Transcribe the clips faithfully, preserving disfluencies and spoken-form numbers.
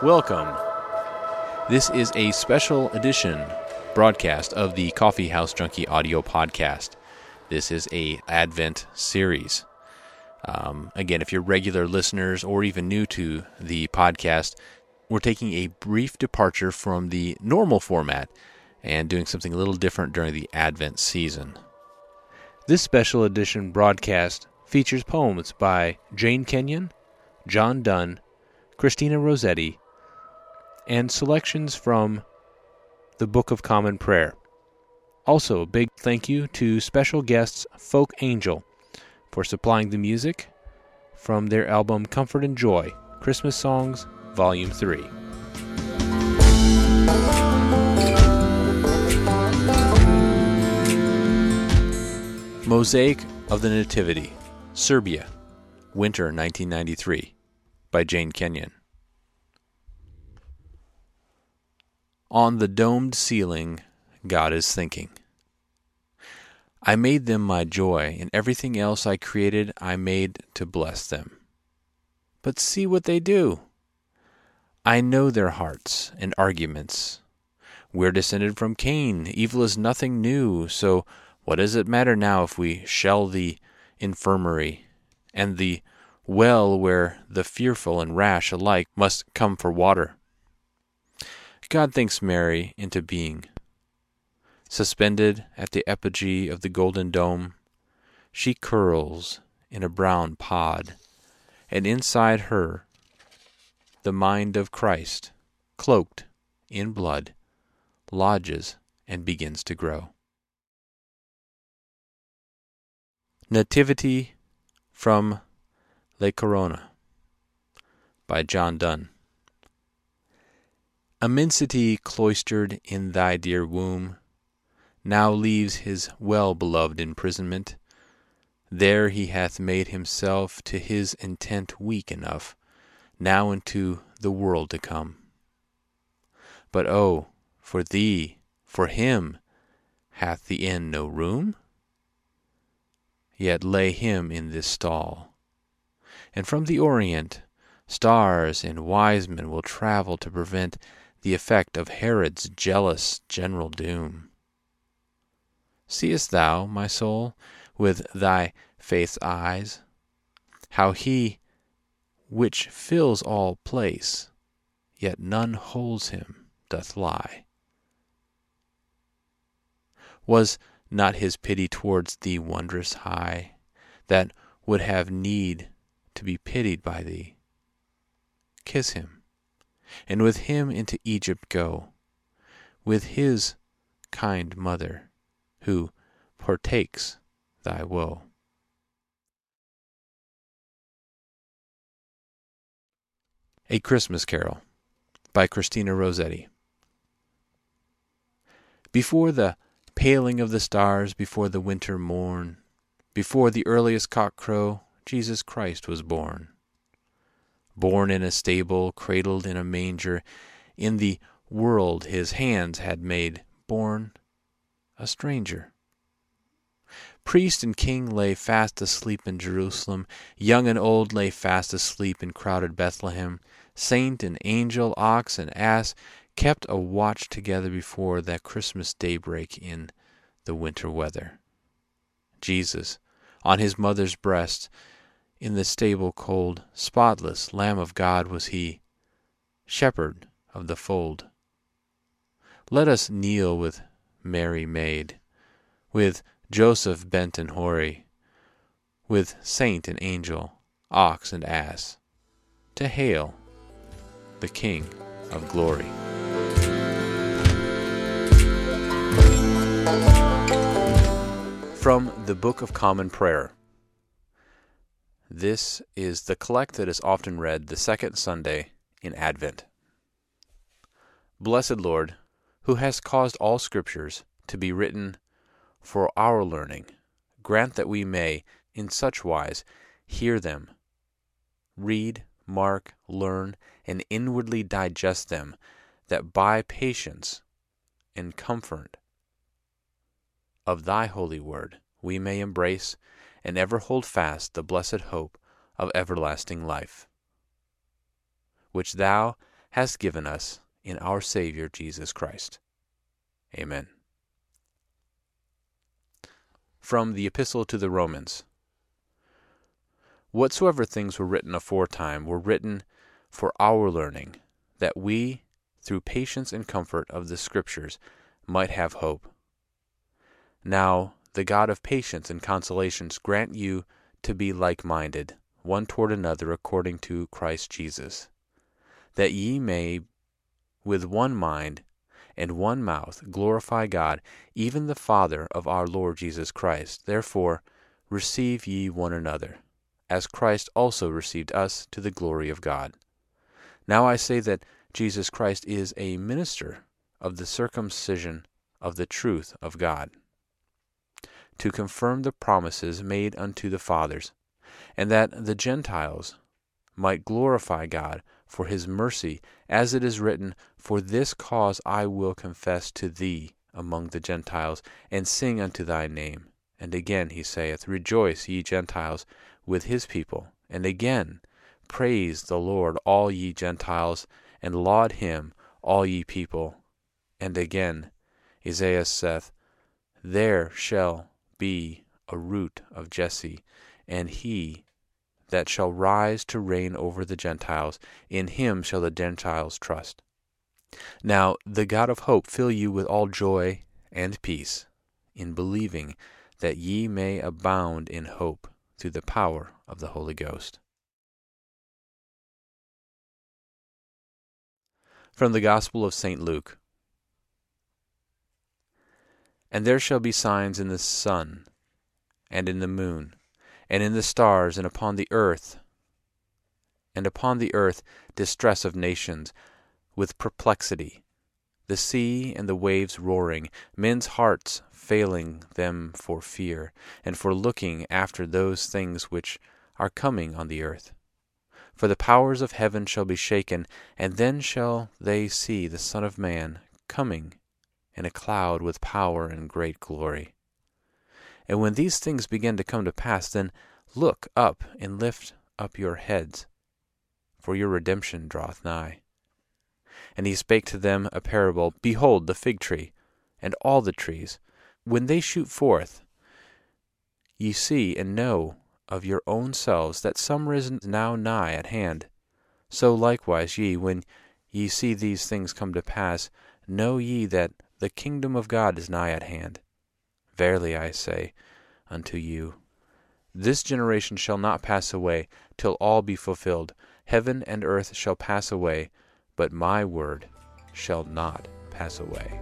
Welcome. This is a special edition broadcast of the Coffee House Junkie audio podcast. This is a Advent series. Um, again, if you're regular listeners or even new to the podcast, we're taking a brief departure from the normal format and doing something a little different during the Advent season. This special edition broadcast features poems by Jane Kenyon, John Donne, Christina Rossetti, and selections from the Book of Common Prayer. Also, a big thank you to special guests Folk Angel for supplying the music from their album Comfort and Joy, Christmas Songs, Volume three. Mosaic of the Nativity, Serbia, Winter nineteen ninety-three, by Jane Kenyon. On the domed ceiling, God is thinking. I made them my joy, and everything else I created I made to bless them. But see what they do. I know their hearts and arguments. We're descended from Cain. Evil is nothing new, so what does it matter now if we shell the infirmary and the well where the fearful and rash alike must come for water? God thinks Mary into being. Suspended at the apogee of the golden dome, she curls in a brown pod, and inside her the mind of Christ, cloaked in blood, lodges and begins to grow. Nativity from La Corona, by John Donne. Immensity cloistered in thy dear womb, now leaves his well-beloved imprisonment. There he hath made himself to his intent weak enough, now into the world to come. But oh, for thee, for him, hath the inn no room? Yet lay him in this stall, and from the Orient stars and wise men will travel to prevent the effect of Herod's jealous general doom. Seest thou, my soul, with thy faith's eyes, how he which fills all place, yet none holds him, doth lie? Was not his pity towards thee wondrous high, that would have need to be pitied by thee? Kiss him, and with him into Egypt go, with his kind mother, who partakes thy woe. A Christmas Carol, by Christina Rossetti. Before the paling of the stars, before the winter morn, before the earliest cock-crow, Jesus Christ was born. Born in a stable, cradled in a manger, in the world his hands had made, born a stranger. Priest and king lay fast asleep in Jerusalem, young and old lay fast asleep in crowded Bethlehem. Saint and angel, ox and ass, kept a watch together before that Christmas daybreak in the winter weather. Jesus, on his mother's breast, in the stable cold, spotless Lamb of God was he, shepherd of the fold. Let us kneel with Mary Maid, with Joseph bent and hoary, with saint and angel, ox and ass, to hail the King of glory. From the Book of Common Prayer. This is the collect that is often read the second Sunday in Advent. Blessed Lord, who hast caused all Scriptures to be written for our learning, grant that we may, in such wise, hear them, read, mark, learn, and inwardly digest them, that by patience and comfort of thy holy word we may embrace and ever hold fast the blessed hope of everlasting life, which thou hast given us in our Savior Jesus Christ. Amen. From the Epistle to the Romans. Whatsoever things were written aforetime were written for our learning, that we, through patience and comfort of the Scriptures, might have hope. Now the God of patience and consolations grant you to be like-minded, one toward another according to Christ Jesus, that ye may with one mind and one mouth glorify God, even the Father of our Lord Jesus Christ. Therefore receive ye one another, as Christ also received us to the glory of God. Now I say that Jesus Christ is a minister of the circumcision of the truth of God, to confirm the promises made unto the fathers, and that the Gentiles might glorify God for his mercy, as it is written, For this cause I will confess to thee among the Gentiles, and sing unto thy name. And again he saith, Rejoice, ye Gentiles, with his people. And again, Praise the Lord, all ye Gentiles, and laud him, all ye people. And again, Isaiah saith, There shall be a root of Jesse, and he that shall rise to reign over the Gentiles, in him shall the Gentiles trust. Now the God of hope fill you with all joy and peace, in believing, that ye may abound in hope through the power of the Holy Ghost. From the Gospel of Saint Luke. And there shall be signs in the sun, and in the moon, and in the stars, and upon the earth, and upon the earth distress of nations, with perplexity, the sea and the waves roaring, men's hearts failing them for fear, and for looking after those things which are coming on the earth. For the powers of heaven shall be shaken, and then shall they see the Son of Man coming in a cloud with power and great glory. And when these things begin to come to pass, then look up and lift up your heads, for your redemption draweth nigh. And he spake to them a parable, Behold the fig tree, and all the trees, when they shoot forth, ye see and know of your own selves that summer is now nigh at hand. So likewise ye, when ye see these things come to pass, know ye that the kingdom of God is nigh at hand. Verily I say unto you, this generation shall not pass away till all be fulfilled. Heaven and earth shall pass away, but my word shall not pass away.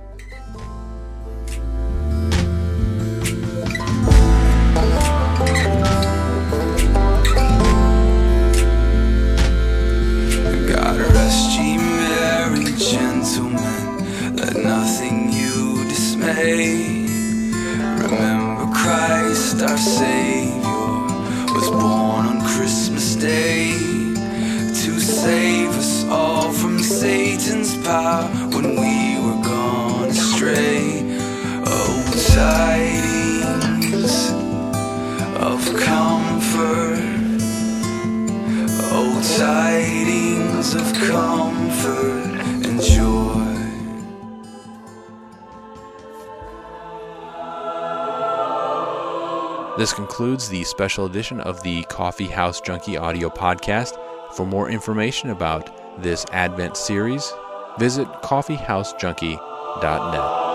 God rest ye merry gentlemen, let nothing you dismay. Remember Christ our Savior was born on Christmas Day to save us all from Satan's power when we were gone astray. Oh, tidings of comfort, oh, tidings of comfort and joy. This concludes the special edition of the Coffee House Junkie audio podcast. For more information about this Advent series, visit coffee house junkie dot net.